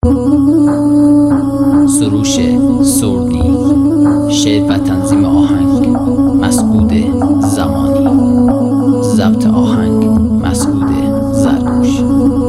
سروش سردی، شعر و تنظیم آهنگ مسعود زمانی، ضبط آهنگ مسعود زرگوش.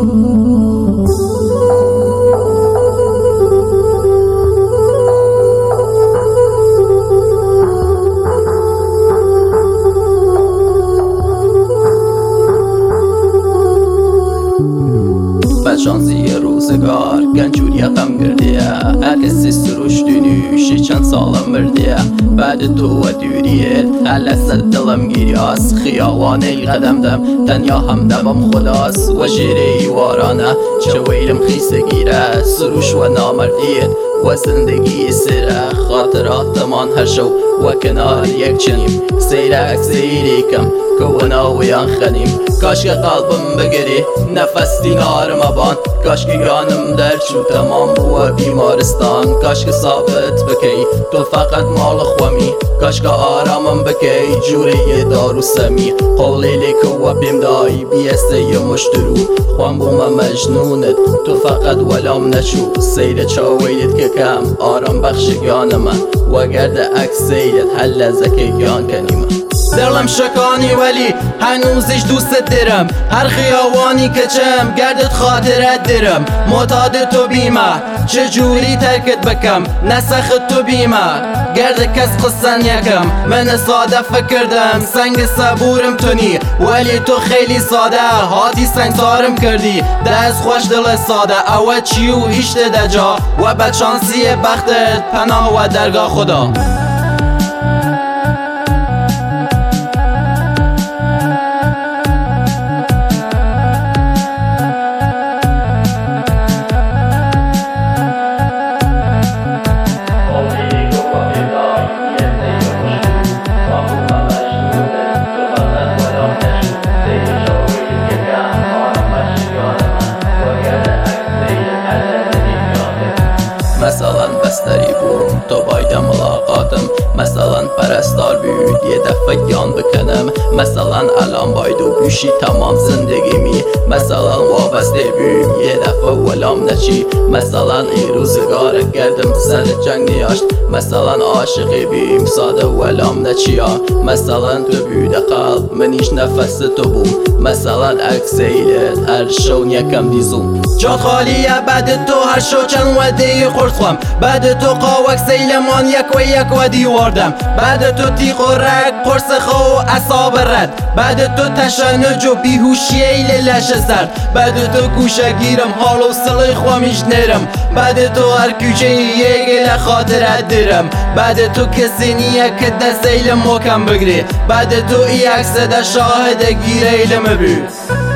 Şansiye روزگار گنجوری غم گردیه هرکسی سروش دونوشی چند سالم مردیه بعد تو و دوریت هلست دلم گیریاس خیاوانه قدمدم تنیا همدمم خلاص و جیری وارانه چه ویلم خیسه گیره سروش و نامردیت و زندگی سره خاطراتمان هر شو و کنار یک چنیم سیرک سیری کم کوناویان خنیم کاش که قلبم بگیری نفس دینارم بان کاش که گانم در چو تمام و بیمارستان کاش که ثابت بکی تو فقط مال خوامی کاش که آرامم بکی جوری دارو سمی قولی لیکو و بیمدایی بیسته مشترو خوان بوم مجنونت تو فقط ولام نشو سیر چاویلت که کم آرام بخش گانم و گرد اکسیت هل زکی گان کنیم دلم شکانی ولی هنوزش دوست درم هر خیاوانی که چم گردت خاطرت درم معتاد تو بیمه چجوری ترکت بکم نسخ تو بیمه گرد کس قصن یکم من ساده فکردم سنگ صبورم تونی ولی تو خیلی ساده هاتی سنگ سارم کردی دست خوش دل ساده اوه چیو هیشت دجا و بدشانسی بختت پناه و درگاه خدا مثلا بستری بوم تو باید ملاقاتم مثلا پرستار بود یه دفعه جان بکنم مثلا الان باید و بیشی تمام زندگیمی مثلا وابسته بیم یه دفعه ولام نچی مثلا این روزگار گردم سر جنگ نیاشت مثلا عاشقی بیم ساده ولام نچیا مثلا تو بود قلب منیش نفس تو بوم مثلا اکسیلت هر شون یکم دیزوم جات خالیه بعد تو هر شو چند ودی خورد بعد تو قاوک سیلمان یک و دیواردم بعد تو تیغ و رگ قرص خو اصاب رد بعد تو تشنج و بیهوشی لش سرد بعد تو گوشه گیرم حال و سلی خوامیش نرم بعد تو هر کوچه یک خاطرت درم بعد تو کسی نیه که دست ایلم محکم بگیری بعد تو ای عکس ده شاهد گیره ایلم بی